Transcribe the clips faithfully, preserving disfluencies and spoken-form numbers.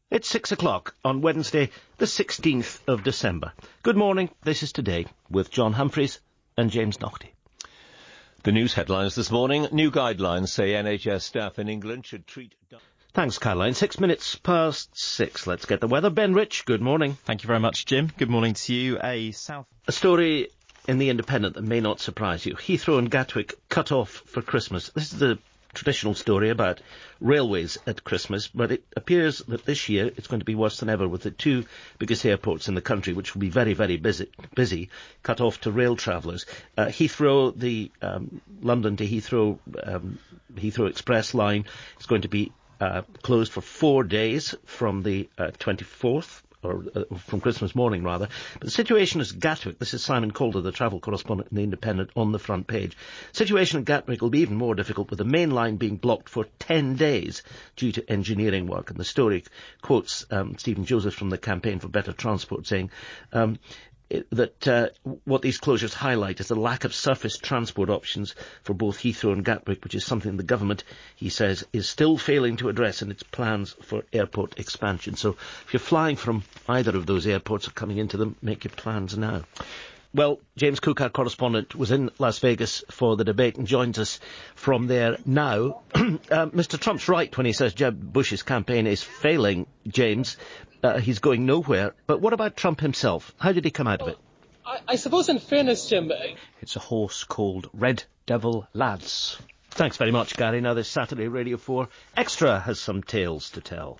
It's six o'clock on Wednesday, the sixteenth of December. Good morning, this is Today, with John Humphreys and James Naughtie. The news headlines this morning. New guidelines say N H S staff in England should treat... Thanks, Caroline. Six minutes past six. Let's get the weather. Ben Rich, good morning. Thank you very much, Jim. Good morning to you. A south... A story in The Independent that may not surprise you. Heathrow and Gatwick cut off for Christmas. This is a traditional story about railways at Christmas, but it appears that this year it's going to be worse than ever, with the two biggest airports in the country, which will be very, very busy, busy cut off to rail travellers. Uh, Heathrow, the um, London to Heathrow, um, Heathrow Express line is going to be uh, closed for four days from the uh, twenty-fourth, or uh, from Christmas morning, rather. But the situation is Gatwick. This is Simon Calder, the travel correspondent in The Independent, on the front page. Situation at Gatwick will be even more difficult, with the main line being blocked for ten days due to engineering work. And the story quotes um, Stephen Joseph from the Campaign for Better Transport saying um, it, that uh, what these closures highlight is the lack of surface transport options for both Heathrow and Gatwick, which is something the government, he says, is still failing to address in its plans for airport expansion. So if you're flying from either of those airports or coming into them, make your plans now. Well, James Cook, our correspondent, was in Las Vegas for the debate and joins us from there now. uh, Mister Trump's right when he says Jeb Bush's campaign is failing, James. Uh, he's going nowhere. But what about Trump himself? How did he come out of it? I, I suppose in fairness, Jim... It's a horse called Red Devil Lads. Thanks very much, Gary. Now this Saturday, Radio four Extra has some tales to tell.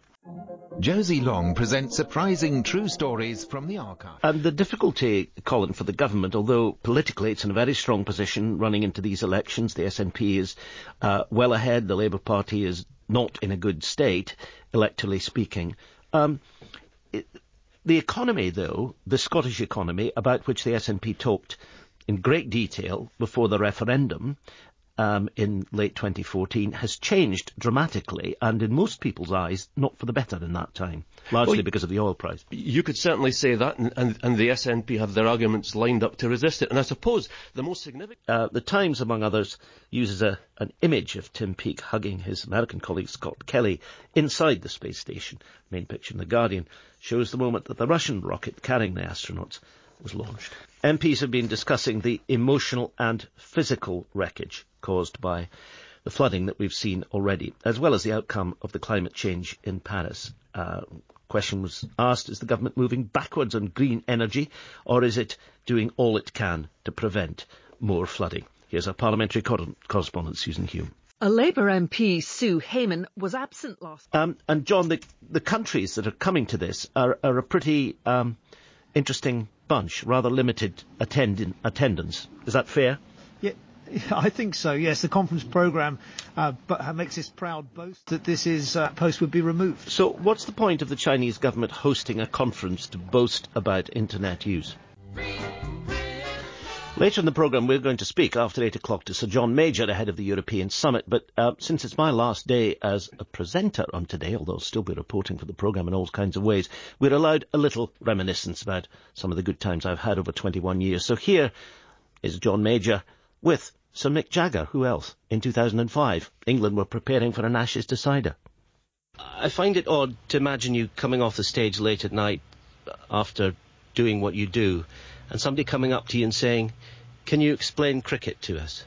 Josie Long presents surprising true stories from the archive. And the difficulty, Colin, for the government, although politically it's in a very strong position running into these elections, the S N P is uh, well ahead, the Labour Party is not in a good state, electorally speaking. Um, it, the economy, though, the Scottish economy, about which the S N P talked in great detail before the referendum, Um, in late twenty fourteen, has changed dramatically, and in most people's eyes, not for the better in that time, largely well, because of the oil price. You could certainly say that, and, and, and the S N P have their arguments lined up to resist it. And I suppose the most significant... Uh, the Times, among others, uses a, an image of Tim Peake hugging his American colleague Scott Kelly inside the space station. Main picture in The Guardian shows the moment that the Russian rocket carrying the astronauts was launched. M Ps have been discussing the emotional and physical wreckage caused by the flooding that we've seen already, as well as the outcome of the climate change in Paris. Uh, question was asked, is the government moving backwards on green energy, or is it doing all it can to prevent more flooding? Here's our parliamentary co- correspondent, Susan Hume. A Labour M P, Sue Hayman, was absent last... Um, and, John, the, the countries that are coming to this are, are a pretty um, interesting bunch, rather limited attend- attendance. Is that fair? Yeah. I think so, yes. The conference programme uh, but makes this proud boast that this is uh, post would be removed. So what's the point of the Chinese government hosting a conference to boast about internet use? Later in the programme, we're going to speak after eight o'clock to Sir John Major ahead of the European Summit. But uh, since it's my last day as a presenter on Today, although I'll still be reporting for the programme in all kinds of ways, we're allowed a little reminiscence about some of the good times I've had over twenty-one years. So here is John Major with Sir Mick Jagger. Who else? In two thousand five, England were preparing for an Ashes decider. I find it odd to imagine you coming off the stage late at night after doing what you do, and somebody coming up to you and saying, can you explain cricket to us?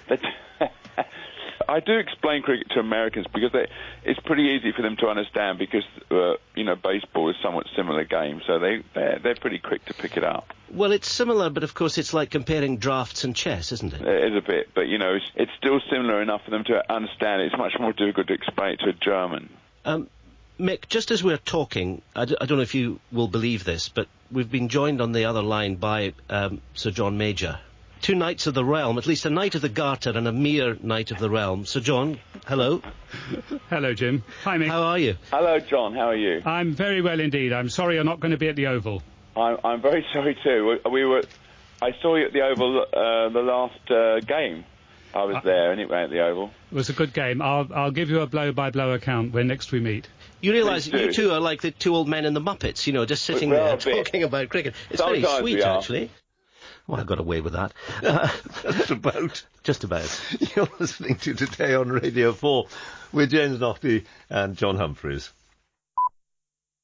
I do explain cricket to Americans because they, it's pretty easy for them to understand because, uh, you know, baseball is a somewhat similar game, so they, they're, they're pretty quick to pick it up. Well, it's similar, but of course it's like comparing drafts and chess, isn't it? It is a bit, but, you know, it's, it's still similar enough for them to understand it. It's much more difficult to explain it to a German. Um, Mick, just as we're talking, I, d- I don't know if you will believe this, but we've been joined on the other line by um, Sir John Major. Two Knights of the Realm, at least a Knight of the Garter and a mere Knight of the Realm. Sir John, hello. Hello, Jim. Hi, Mick. How are you? Hello, John. How are you? I'm very well indeed. I'm sorry you're not going to be at the Oval. I'm, I'm very sorry too. We, we were. I saw you at the Oval uh, the last uh, game. I was uh, there anyway at the Oval. It was a good game. I'll I'll give you a blow-by-blow account when next we meet. You realise you two are like the two old men in the Muppets, you know, just sitting there talking about cricket. It's very sweet, actually. Well, I got away with that. Uh, just about. Just about. You're listening to Today on Radio four with James Naughtie and John Humphreys.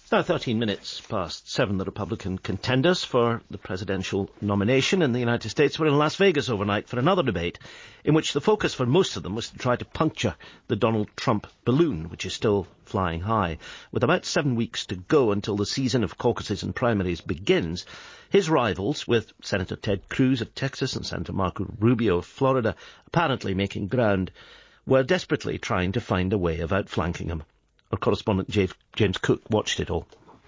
Now, thirteen minutes past seven, the Republican contenders for the presidential nomination in the United States were in Las Vegas overnight for another debate in which the focus for most of them was to try to puncture the Donald Trump balloon, which is still flying high. With about seven weeks to go until the season of caucuses and primaries begins, his rivals, with Senator Ted Cruz of Texas and Senator Marco Rubio of Florida apparently making ground, were desperately trying to find a way of outflanking him. Our correspondent James Cook watched it all.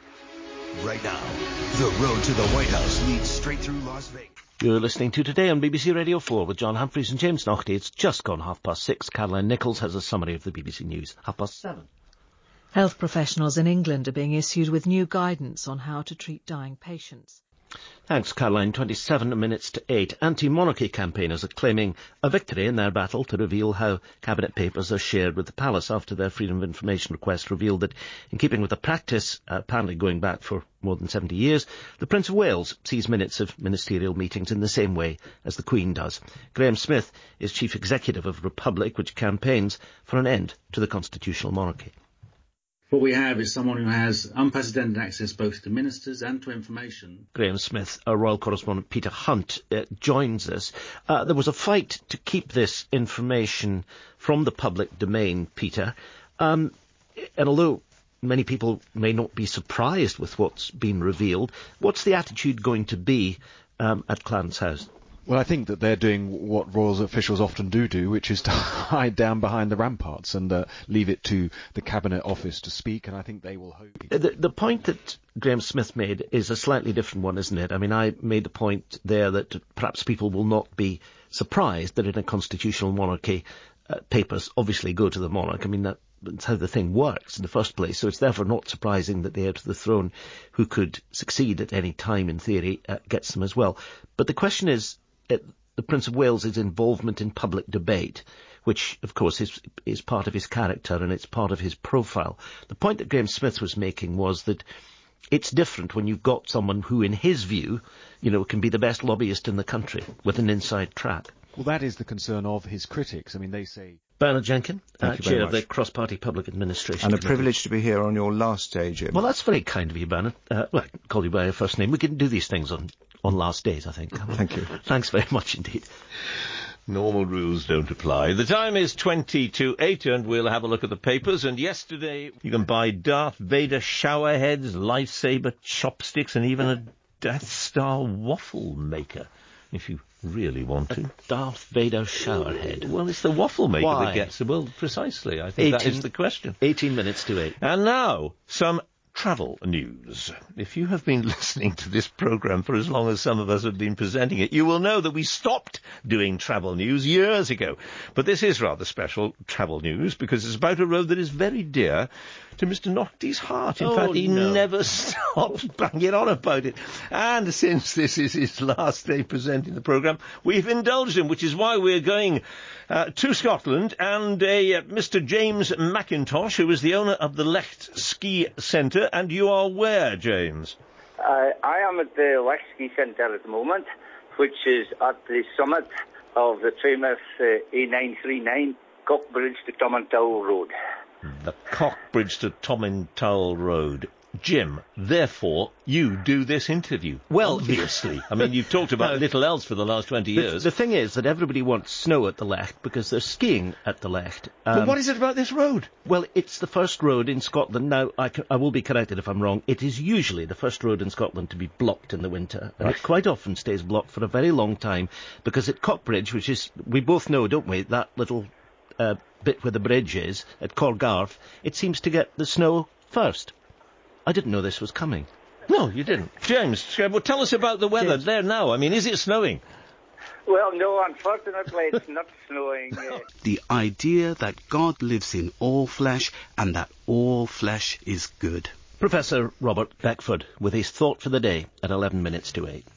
Right now, the road to the White House leads straight through Las Vegas. You're listening to Today on B B C Radio four with John Humphreys and James Naughty. It's just gone half past six. Caroline Nichols has a summary of the B B C News. Half past seven. Health professionals in England are being issued with new guidance on how to treat dying patients. Thanks, Caroline. twenty-seven minutes to eight. Anti-monarchy campaigners are claiming a victory in their battle to reveal how cabinet papers are shared with the palace after their Freedom of Information request revealed that, in keeping with the practice, uh, apparently going back for more than seventy years, the Prince of Wales sees minutes of ministerial meetings in the same way as the Queen does. Graham Smith is chief executive of Republic, which campaigns for an end to the constitutional monarchy. What we have is someone who has unprecedented access both to ministers and to information. Graham Smith, our royal correspondent Peter Hunt, uh, joins us. Uh, there was a fight to keep this information from the public domain, Peter. Um, and although many people may not be surprised with what's been revealed, what's the attitude going to be um, at Clarence House? Well, I think that they're doing what royal officials often do do, which is to hide down behind the ramparts and uh, leave it to the Cabinet Office to speak, and I think they will hope. The, the point that Graham Smith made is a slightly different one, isn't it? I mean, I made the point there that perhaps people will not be surprised that in a constitutional monarchy, uh, papers obviously go to the monarch. I mean, that, that's how the thing works in the first place, so it's therefore not surprising that the heir to the throne, who could succeed at any time in theory, uh, gets them as well. But the question is, It, the Prince of Wales's involvement in public debate, which, of course, is is part of his character and it's part of his profile. The point that Graham Smith was making was that it's different when you've got someone who, in his view, you know, can be the best lobbyist in the country with an inside track. Well, that is the concern of his critics. I mean, they say... Bernard Jenkin, uh, you chair very of the much. Cross-Party Public Administration And a Committee. privilege to be here on your last day, Jim. Well, that's very kind of you, Bernard. Uh, well, I can call you by your first name. We can do these things on, on last days, I think. Thank you. Thanks very much indeed. Normal rules don't apply. The time is twenty to eight, and we'll have a look at the papers. And yesterday, you can buy Darth Vader shower heads, lightsaber chopsticks, and even a Death Star waffle maker, if you really want to. A Darth Vader shower head. Well, it's the waffle maker Why? that gets it. Well, precisely. I think that is the question. eighteen minutes to eight. And now, some travel news. If you have been listening to this programme for as long as some of us have been presenting it, you will know that we stopped doing travel news years ago. But this is rather special travel news because it's about a road that is very dear to Mister Naughty's heart. In Oh, fact, he no. never stops banging on about it. And since this is his last day presenting the programme, we've indulged him, which is why we're going uh, to Scotland. And a uh, Mister James McIntosh, who is the owner of the Lecht Ski Centre. And you are where, James? Uh, I am at the Lecht Ski Centre at the moment, which is at the summit of the famous uh, A nine three nine Cockbridge to Tomintoul Road. The Cockbridge to Tomintoul Road. Jim, therefore, you do this interview. Well, obviously. I mean, you've talked about No. little else for the last twenty The, years. the thing is that everybody wants snow at the Lecht because they're skiing at the Lecht. but Um, what is it about this road? Well, it's the first road in Scotland. Now, I, c- I will be corrected if I'm wrong. It is usually the first road in Scotland to be blocked in the winter. And it quite often stays blocked for a very long time because at Cockbridge, which is, we both know, don't we, that little uh, bit where the bridge is, at Corgarth, it seems to get the snow first. I didn't know this was coming. No, you didn't. James, uh, well, tell us about the weather James. there now. I mean, is it snowing? Well, no, unfortunately, it's not snowing. Uh, The idea that God lives in all flesh and that all flesh is good. Professor Robert Beckford with his thought for the day at eleven minutes to eight.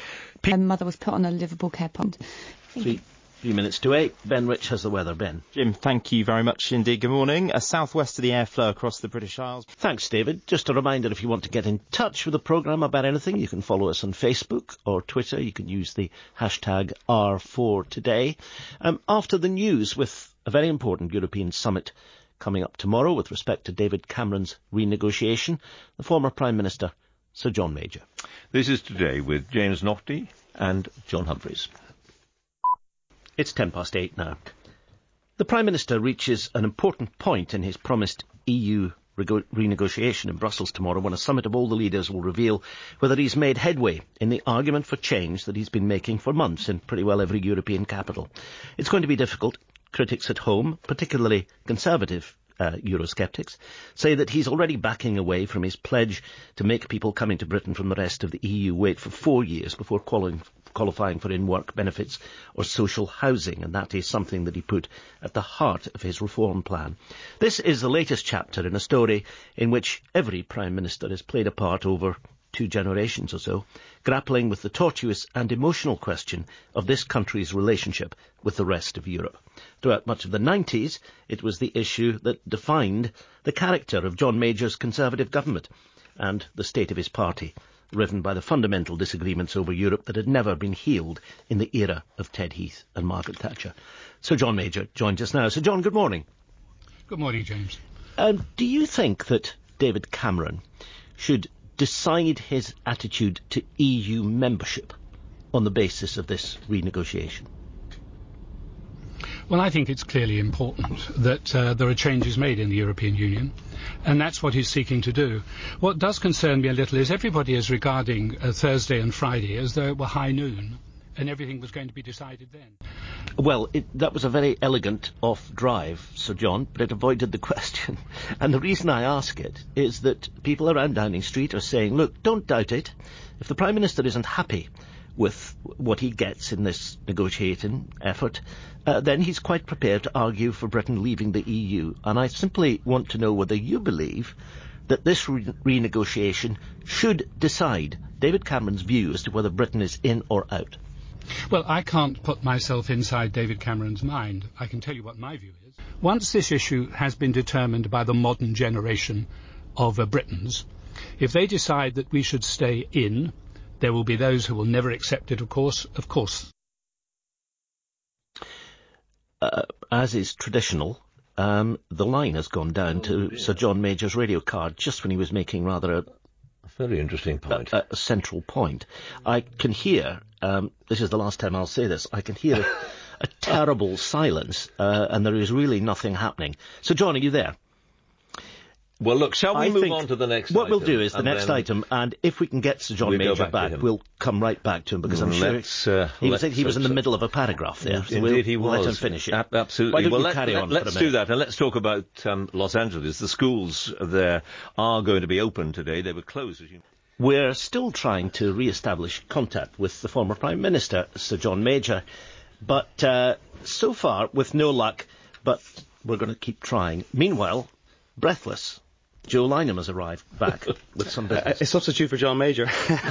My mother was put on a Liverpool care pond. Three, three minutes to eight. Ben Rich has the weather. Ben. Jim, thank you very much indeed. Good morning. A southwesterly airflow across the British Isles. Thanks, David. Just a reminder, if you want to get in touch with the programme about anything, you can follow us on Facebook or Twitter. You can use the hashtag R four today. Um, after the news with a very important European summit coming up tomorrow with respect to David Cameron's renegotiation. The former Prime Minister, Sir John Major. This is Today with James Naughtie and John Humphreys. It's ten past eight now. The Prime Minister reaches an important point in his promised E U rego- renegotiation in Brussels tomorrow, when a summit of all the leaders will reveal whether he's made headway in the argument for change that he's been making for months in pretty well every European capital. It's going to be difficult. Critics at home, particularly conservative uh, Eurosceptics, say that he's already backing away from his pledge to make people coming to Britain from the rest of the E U wait for four years before qualifying qualifying for in-work benefits or social housing, and that is something that he put at the heart of his reform plan. This is the latest chapter in a story in which every Prime Minister has played a part over two generations or so, grappling with the tortuous and emotional question of this country's relationship with the rest of Europe. Throughout much of the nineties, it was the issue that defined the character of John Major's Conservative government and the state of his party, riven by the fundamental disagreements over Europe that had never been healed in the era of Ted Heath and Margaret Thatcher. Sir John Major joins us now. Sir John, good morning. Good morning, James. Um, do you think that David Cameron should decide his attitude to E U membership on the basis of this renegotiation? Well, I think it's clearly important that uh, there are changes made in the European Union, and that's what he's seeking to do. What does concern me a little is everybody is regarding uh, Thursday and Friday as though it were high noon, and everything was going to be decided then. Well, it, that was a very elegant off-drive, Sir John, but it avoided the question. And the reason I ask it is that people around Downing Street are saying, look, don't doubt it. If the Prime Minister isn't happy with what he gets in this negotiating effort, uh, then he's quite prepared to argue for Britain leaving the E U. And I simply want to know whether you believe that this re- renegotiation should decide David Cameron's view as to whether Britain is in or out. Well, I can't put myself inside David Cameron's mind. I can tell you what my view is. Once this issue has been determined by the modern generation of uh, Britons, if they decide that we should stay in, there will be those who will never accept it, of course. Of course. Uh, as is traditional, um, the line has gone down to Sir John Major's radio card just when he was making rather a very interesting point. A, a central point. I can hear, um, this is the last time I'll say this, I can hear a, a terrible silence, uh, and there is really nothing happening. So, John, are you there? Well, look, shall we I move think on to the next what item? What we'll do is the next item, and if we can get Sir John we'll Major back, back, we'll come right back to him, because I'm let's, sure uh, he was, he was in the so. middle of a paragraph there. So Indeed we'll, he we'll was. let him finish it. A- absolutely. Why don't well, you let, carry let, on let's for a do minute? that, and let's talk about um, Los Angeles. The schools there are going to be open today. They were closed, as you know. We're still trying to re-establish contact with the former Prime Minister, Sir John Major, but uh, so far with no luck, but we're going to keep trying. Meanwhile, breathless, Joe Lynham has arrived back with some business. A substitute for John Major.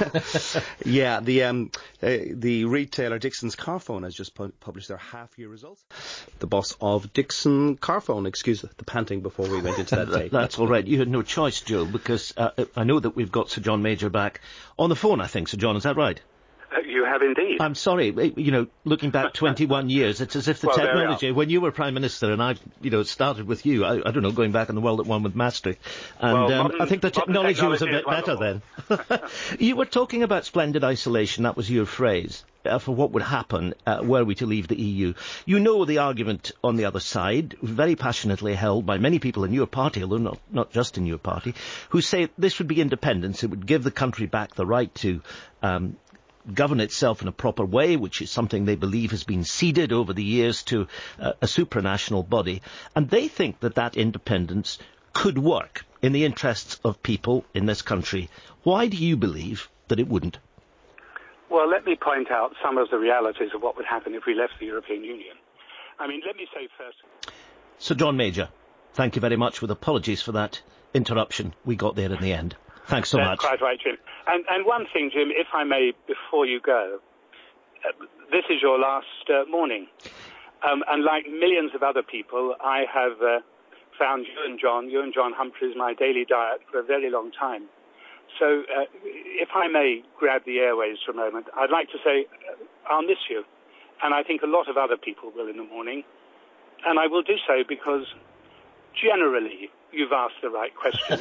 Yeah, the um, uh, the retailer Dixon's Carphone has just pu- published their half-year results. The boss of Dixon Carphone, excuse the panting before we went into that take. That's all right. You had no choice, Joe, because uh, I know that we've got Sir John Major back on the phone, I think, Sir John, is that right? Uh, you have indeed. I'm sorry, you know, looking back twenty-one years, it's as if the well, technology, when you were Prime Minister and I, you know, started with you, I, I don't know, going back in the world at one with Maastricht, and well, um, modern, I think the technology, technology was a bit better then. You were talking about splendid isolation, that was your phrase, uh, for what would happen uh, were we to leave the E U. You know the argument on the other side, very passionately held by many people in your party, although not, not just in your party, who say this would be independence, it would give the country back the right to um, govern itself in a proper way, which is something they believe has been ceded over the years to uh, a supranational body. And they think that that independence could work in the interests of people in this country. Why do you believe that it wouldn't? Well, let me point out some of the realities of what would happen if we left the European Union. I mean, let me say first... Sir John Major, thank you very much, with apologies for that interruption. We got there in the end. Thanks so That's much. Quite right, Jim. And, and one thing, Jim, if I may, before you go, uh, this is your last uh, morning. Um, and like millions of other people, I have uh, found you and John, you and John Humphreys, my daily diet for a very long time. So uh, if I may grab the airways for a moment, I'd like to say uh, I'll miss you. And I think a lot of other people will in the morning. And I will do so because generally, you've asked the right questions.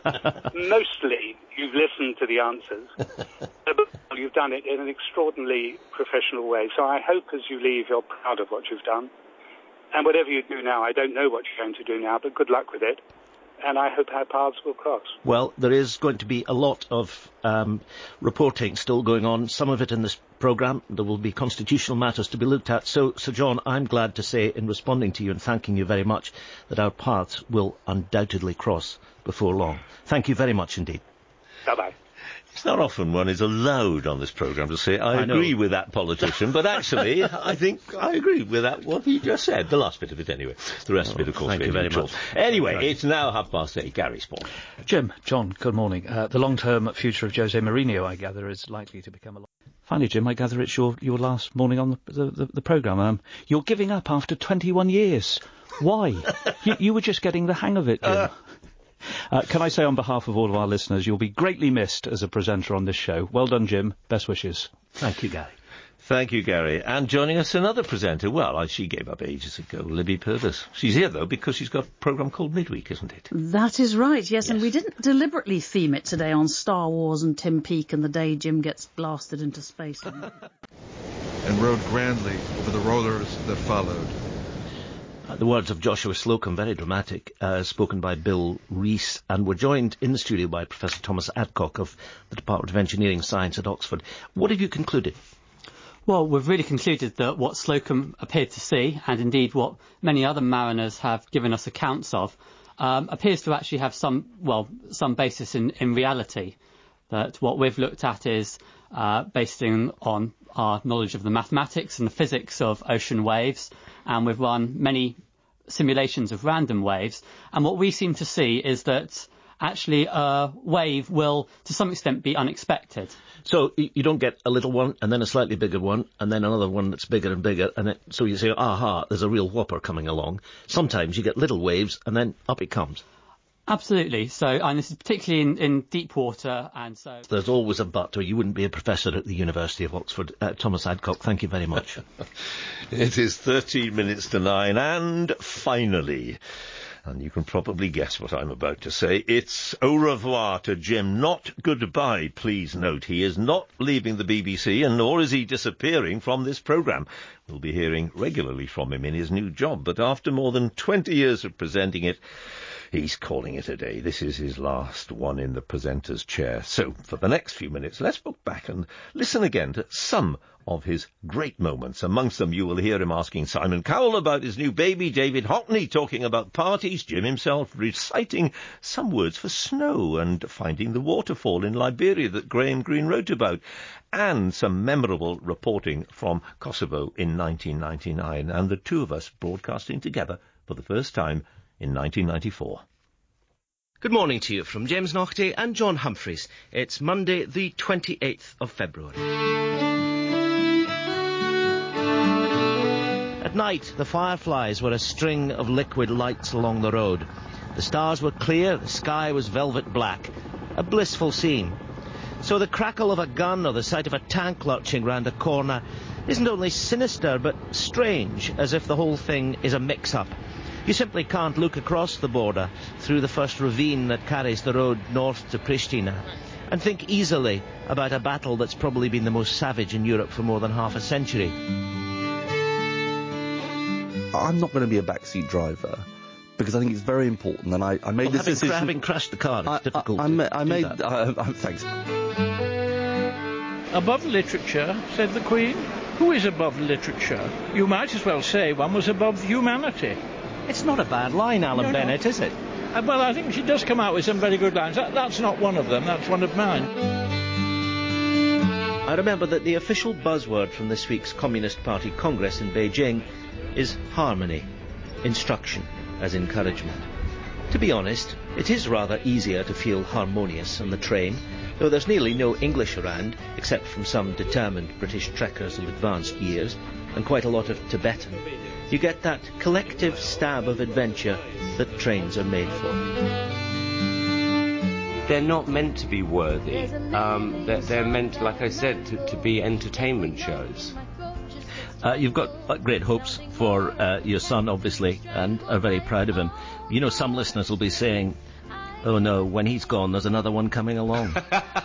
Mostly, you've listened to the answers. You've done it in an extraordinarily professional way. So I hope as you leave, you're proud of what you've done. And whatever you do now, I don't know what you're going to do now, but good luck with it. And I hope our paths will cross. Well, there is going to be a lot of um, reporting still going on, some of it in this programme. There will be constitutional matters to be looked at. So, Sir John, I'm glad to say, in responding to you and thanking you very much, that our paths will undoubtedly cross before long. Thank you very much indeed. Bye-bye. It's not often one is allowed on this programme to say, I, I agree know. with that politician, but actually, I think I agree with that, what he just said. The last bit of it, anyway. The rest oh, of it, of course, thank you very neutral. much. Anyway, Right. it's now half past eight. Gary Sport. Jim, John, good morning. Uh, the long-term future of Jose Mourinho, I gather, is likely to become a lot... Finally, Jim, I gather it's your, your last morning on the, the, the, the programme. Um, you're giving up after twenty-one years. Why? you, you were just getting the hang of it, Jim. Uh. Uh, can I say on behalf of all of our listeners, you'll be greatly missed as a presenter on this show. Well done, Jim. Best wishes. Thank you, Gary. Thank you, Gary. And joining us, another presenter. Well, I, she gave up ages ago, Libby Purvis. She's here, though, because she's got a programme called Midweek, isn't it? That is right, yes, yes, and we didn't deliberately theme it today on Star Wars and Tim Peake and the day Jim gets blasted into space. And rode grandly over the rollers that followed. Uh, the words of Joshua Slocum, very dramatic, uh, spoken by Bill Rees, and we're joined in the studio by Professor Thomas Adcock of the Department of Engineering Science at Oxford. What have you concluded? Well, we've really concluded that what Slocum appeared to see, and indeed what many other mariners have given us accounts of, um, appears to actually have some, well, some basis in, in reality. That what we've looked at is uh, based in, on our knowledge of the mathematics and the physics of ocean waves, and we've run many simulations of random waves, and what we seem to see is that actually a wave will, to some extent, be unexpected. So you don't get a little one, and then a slightly bigger one, and then another one that's bigger and bigger, and it, so you say, aha, there's a real whopper coming along. Sometimes you get little waves, and then up it comes. Absolutely. So, and this is particularly in, in deep water, and so... There's always a but, or you wouldn't be a professor at the University of Oxford. Uh, Thomas Adcock, thank you very much. It is thirteen minutes to nine, and finally... And you can probably guess what I'm about to say. It's au revoir to Jim, not goodbye, please note. He is not leaving the B B C, and nor is he disappearing from this programme. We'll be hearing regularly from him in his new job, but after more than twenty years of presenting it, he's calling it a day. This is his last one in the presenter's chair. So, for the next few minutes, let's look back and listen again to some of his great moments. Amongst them, you will hear him asking Simon Cowell about his new baby, David Hockney talking about parties, Jim himself reciting some words for snow and finding the waterfall in Liberia that Graham Greene wrote about, and some memorable reporting from Kosovo in nineteen ninety-nine, and the two of us broadcasting together for the first time in nineteen ninety-four. Good morning to you from James Naughtie and John Humphreys. It's Monday, the twenty-eighth of February. At night, the fireflies were a string of liquid lights along the road. The stars were clear, the sky was velvet black. A blissful scene. So the crackle of a gun or the sight of a tank lurching round a corner isn't only sinister, but strange, as if the whole thing is a mix-up. You simply can't look across the border, through the first ravine that carries the road north to Pristina, and think easily about a battle that's probably been the most savage in Europe for more than half a century. I'm not going to be a backseat driver because I think it's very important, and I, I made well, this having, decision. having crashed the car, it's I, difficult. I, I, to ma- I do made. that. Uh, uh, thanks. Above literature, said the Queen. Who is above literature? You might as well say one was above humanity. It's not a bad line, Alan No, Bennett, no. is it? Uh, well, I think she does come out with some very good lines. That, that's not one of them. That's one of mine. I remember that the official buzzword from this week's Communist Party Congress in Beijing is harmony, instruction as encouragement. To be honest, it is rather easier to feel harmonious on the train, though there's nearly no English around, except from some determined British trekkers of advanced years, and quite a lot of Tibetan. You get that collective stab of adventure that trains are made for. They're not meant to be worthy. Um, they're, they're meant, like I said, to, to be entertainment shows. Uh, you've got uh, great hopes for uh, your son, obviously, and are very proud of him. You know, some listeners will be saying, oh no, when he's gone, there's another one coming along.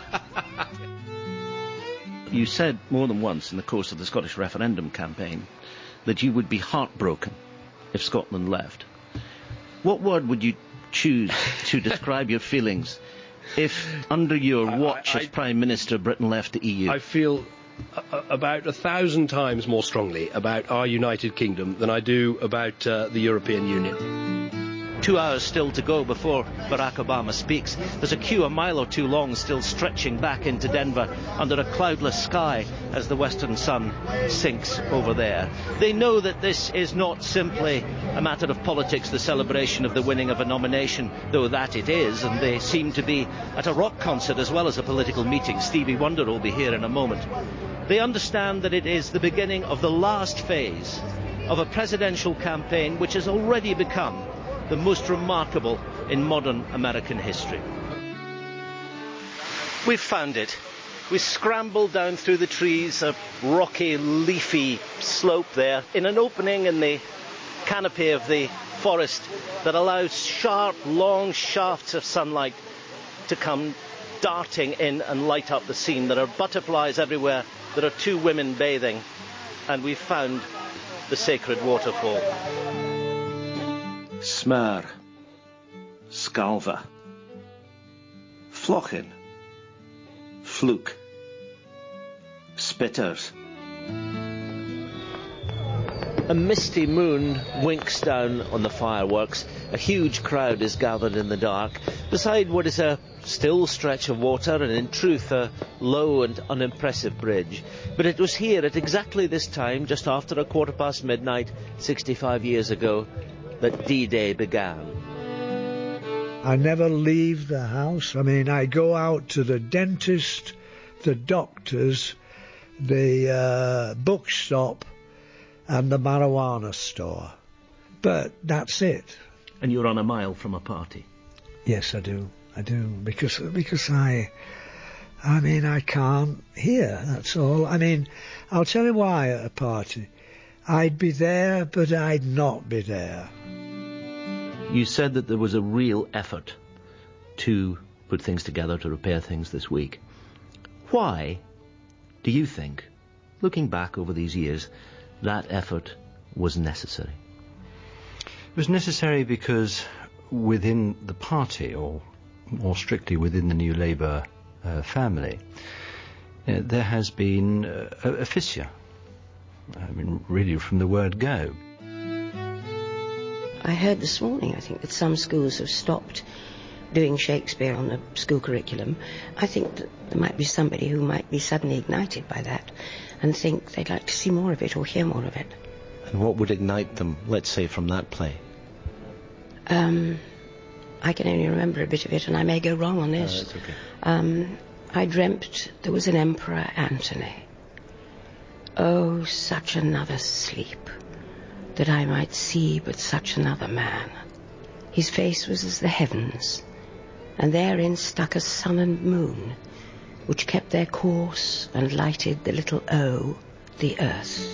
You said more than once in the course of the Scottish referendum campaign that you would be heartbroken if Scotland left. What word would you choose to describe your feelings if, under your watch I, I, as Prime Minister, Britain left the E U? I feel a, about a thousand times more strongly about our United Kingdom than I do about uh, the European Union. Two hours still to go before Barack Obama speaks. There's a queue a mile or two long still stretching back into Denver under a cloudless sky as the western sun sinks over there. They know that this is not simply a matter of politics, the celebration of the winning of a nomination, though that it is, and they seem to be at a rock concert as well as a political meeting. Stevie Wonder will be here in a moment. They understand that it is the beginning of the last phase of a presidential campaign which has already become the most remarkable in modern American history. We've found it. We scrambled down through the trees, a rocky, leafy slope there, in an opening in the canopy of the forest that allows sharp, long shafts of sunlight to come darting in and light up the scene. There are butterflies everywhere. There are two women bathing, and we've found the sacred waterfall. Smur, Scalva, Flochin, Fluke, Spitters. A misty moon winks down on the fireworks. A huge crowd is gathered in the dark beside what is a still stretch of water and in truth a low and unimpressive bridge. But it was here at exactly this time, just after a quarter past midnight, sixty-five years ago, that D-Day began. I never leave the house. I mean, I go out to the dentist, the doctors, the uh, bookshop, and the marijuana store. But that's it. And you're on a mile from a party? Yes, I do. I do. Because, because I... I mean, I can't hear, that's all. I mean, I'll tell you why at a party. I'd be there, but I'd not be there. You said that there was a real effort to put things together, to repair things this week. Why do you think, looking back over these years, that effort was necessary? It was necessary because within the party, or more strictly within the New Labour uh, family, uh, there has been uh, a, a fissure. I mean, really from the word go. I heard this morning, I think, that some schools have stopped doing Shakespeare on the school curriculum. I think that there might be somebody who might be suddenly ignited by that and think they'd like to see more of it or hear more of it. And what would ignite them, let's say, from that play? Um, I can only remember a bit of it, and I may go wrong on this. Oh, that's okay. Um, I dreamt there was an Emperor Antony. Oh, such another sleep, that I might see but such another man. His face was as the heavens, and therein stuck a sun and moon, which kept their course and lighted the little O, the earth.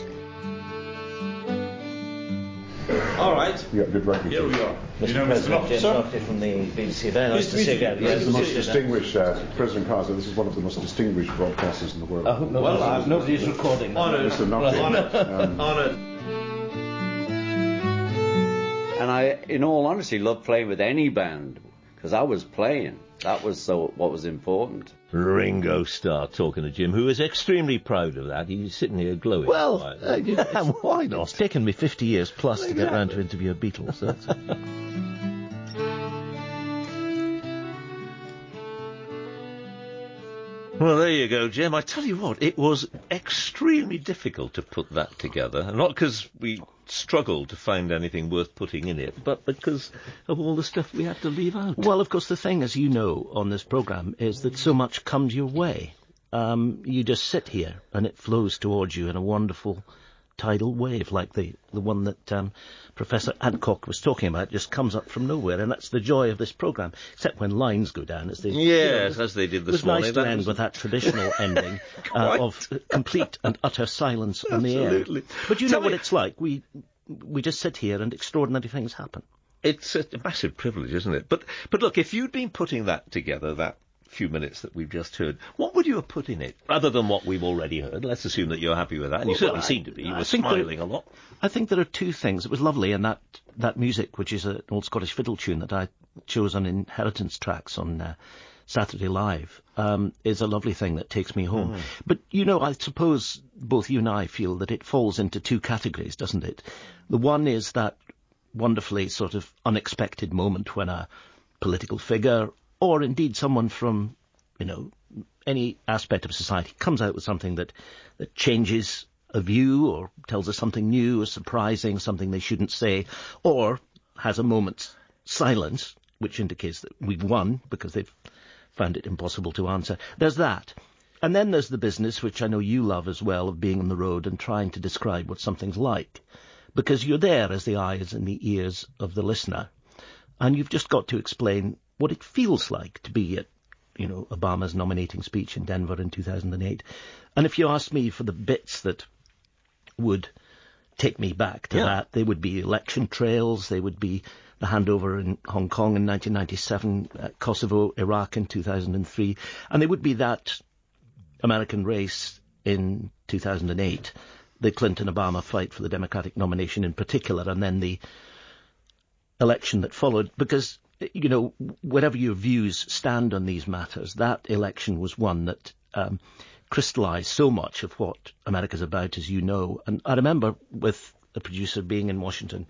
All right. You got good record. Here we are. Mister President, James Lofty from the B B C. Very nice to see you again. This is the most distinguished, uh, President Carter, this is one of the most distinguished broadcasters in the world. I hope well, uh, nobody's recording. Honoured. Mister Nofty. Honoured. Um, Honoured. And I, in all honesty, love playing with any band, because I was playing. That was so what was important. Ringo Starr talking to Jim, who is extremely proud of that. He's sitting here glowing. Well, uh, yeah, why not? It's taken me fifty years plus exactly. to get round to interview a Beatles. So that's Well, there you go, Jim. I tell you what, it was extremely difficult to put that together. Not because we struggled to find anything worth putting in it, but because of all the stuff we had to leave out. Well, of course, the thing, as you know, on this programme, is that so much comes your way. Um, you just sit here, and it flows towards you in a wonderful, tidal wave, like the, the one that um, Professor Adcock was talking about, just comes up from nowhere, and that's the joy of this programme, except when lines go down, as they... Yes, you know, as they did this morning. It was morning. nice to that end was... with that traditional ending uh, of complete and utter silence on the air. Absolutely. But you Tell know what me- it's like. We we just sit here and extraordinary things happen. It's a massive privilege, isn't it? But but look, if you'd been putting that together, that few minutes that we've just heard, what would you have put in it, other than what we've already heard? Let's assume that you're happy with that, and you Well, certainly I- seem to be. You I were think smiling there- a lot. I think there are two things. It was lovely, and that, that music, which is an old Scottish fiddle tune that I chose on Inheritance Tracks on uh, Saturday Live, um, is a lovely thing that takes me home. Mm. But, you know, I suppose both you and I feel that it falls into two categories, doesn't it? The one is that wonderfully sort of unexpected moment when a political figure, or indeed someone from, you know, any aspect of society comes out with something that, that changes a view or tells us something new or surprising, something they shouldn't say, or has a moment's silence, which indicates that we've won because they've found it impossible to answer. There's that. And then there's the business, which I know you love as well, of being on the road and trying to describe what something's like. Because you're there as the eyes and the ears of the listener. And you've just got to explain what it feels like to be at, you know, Obama's nominating speech in Denver in two thousand eight. And if you ask me for the bits that would take me back to Yeah. that, they would be election trails, they would be the handover in Hong Kong in nineteen ninety-seven, uh, Kosovo, Iraq in two thousand three, and they would be that American race in two thousand eight, the Clinton-Obama fight for the Democratic nomination in particular, and then the election that followed, because, you know, whatever your views stand on these matters, that election was one that um, crystallised so much of what America's about, as you know. And I remember with the producer being in Washington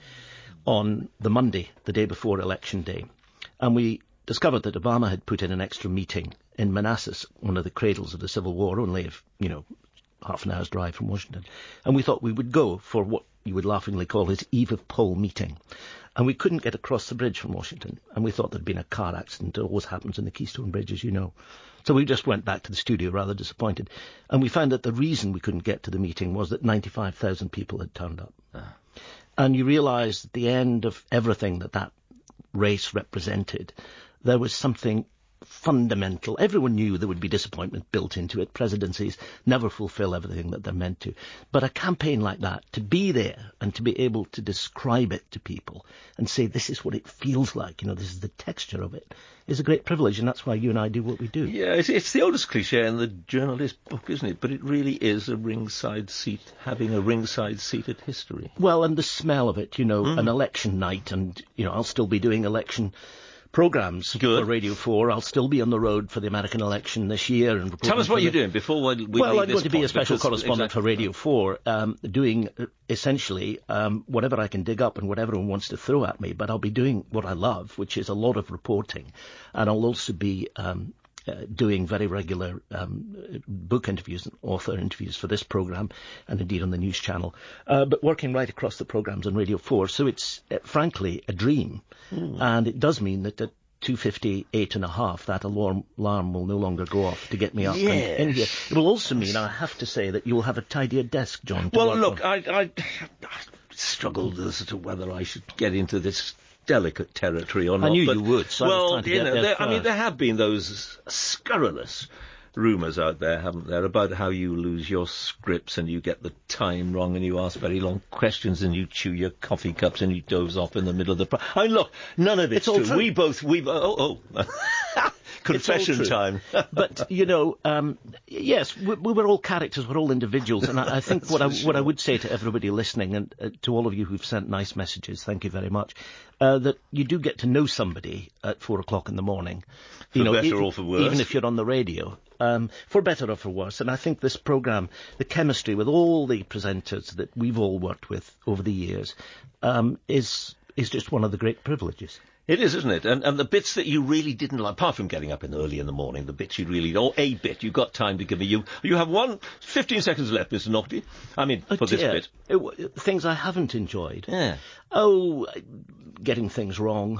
on the Monday, the day before Election Day, and we discovered that Obama had put in an extra meeting in Manassas, one of the cradles of the Civil War, only, if, you know, half an hour's drive from Washington. And we thought we would go for what you would laughingly call his eve of poll meeting. And we couldn't get across the bridge from Washington. And we thought there'd been a car accident. It always happens in the Keystone Bridge, as you know. So we just went back to the studio rather disappointed. And we found that the reason we couldn't get to the meeting was that ninety-five thousand people had turned up. Ah. And you realise at the end of everything that that race represented, there was something fundamental. Everyone knew there would be disappointment built into it. Presidencies never fulfill everything that they're meant to. But a campaign like that, to be there and to be able to describe it to people and say, this is what it feels like, you know, this is the texture of it, is a great privilege, and that's why you and I do what we do. Yeah, it's, it's the oldest cliché in the journalist book, isn't it? But it really is a ringside seat, having a ringside seat at history. Well, and the smell of it, you know, Mm. an election night, and, you know, I'll still be doing election programmes for Radio four. I'll still be on the road for the American election this year. And Tell us what for you're the- doing before we we well, leave I'm this going to be a point, special because- correspondent exactly. for Radio four, um, doing uh, essentially um, whatever I can dig up and whatever everyone wants to throw at me, but I'll be doing what I love, which is a lot of reporting, and I'll also be um, uh, doing very regular um, book interviews and author interviews for this programme, and indeed on the news channel, uh, but working right across the programmes on Radio four, so it's uh, frankly a dream, Mm. and it does mean that at two fifty-eight and a half, that alarm, alarm will no longer go off to get me up Yes. and in here. It will also mean, I have to say, that you'll have a tidier desk, John. to Well, work look, on. I, I, I struggled as to whether I should get into this delicate territory or not. I knew but, you would, so I was well, trying to you get know, there there, I mean, first. there have been those scurrilous rumours out there, haven't there, about how you lose your scripts and you get the time wrong and you ask very long questions and you chew your coffee cups and you doze off in the middle of the... Pro- I mean, look, none of it's, It's all true. true. We both... we Oh, oh. Confession It's all true. time. But, you know, um, yes, we, we were all characters, we're all individuals, and I, I think what I, what I would say to everybody listening, and uh, to all of you who've sent nice messages, thank you very much, uh, that you do get to know somebody at four o'clock in the morning. For you know, better even, or for worse. Even if you're on the radio. Um, for better or for worse. And I think this programme, the chemistry with all the presenters that we've all worked with over the years, um, is is just one of the great privileges. It is, isn't it? And, and the bits that you really didn't like, apart from getting up in early in the morning, the bits you really, or a bit, you've got time to give me. You you have one, fifteen seconds left, Mister Naughty. I mean, Oh, for this dear. bit. It w- things I haven't enjoyed. Yeah. Oh, getting things wrong.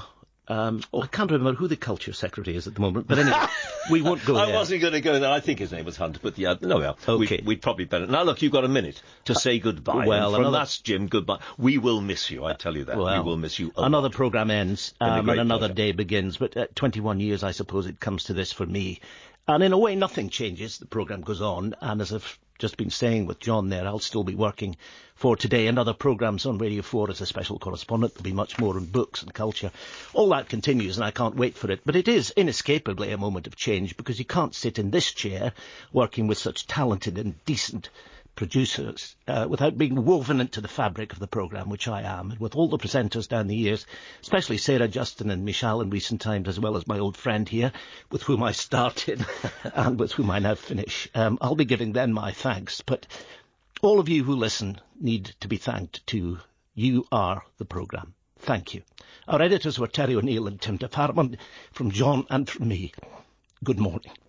Um, oh, I can't remember who the culture secretary is at the moment, but anyway, we won't go I there. wasn't going to go there. I think his name was Hunt, but yeah, no, well, okay. we, we'd probably better. Now, look, you've got a minute to uh, say goodbye. Well, and from another... that's Jim, goodbye. We will miss you, I tell you that. Well, we will miss you a Another lot. programme ends, um, and another pleasure. day begins, but at twenty-one years, I suppose, it comes to this for me. And in a way, nothing changes. The programme goes on, and as I've just been saying with John there, I'll still be working for Today and other programmes on Radio four as a special correspondent. There'll be much more in books and culture. All that continues, and I can't wait for it. But it is inescapably a moment of change, because you can't sit in this chair working with such talented and decent producers uh, without being woven into the fabric of the programme, which I am, and with all the presenters down the years, especially Sarah Justin and Michelle in recent times, as well as my old friend here, with whom I started and with whom I now finish. Um, I'll be giving them my thanks, but all of you who listen need to be thanked too. You are the programme. Thank you. Our editors were Terry O'Neill and Tim DePartment. From John and from me, good morning.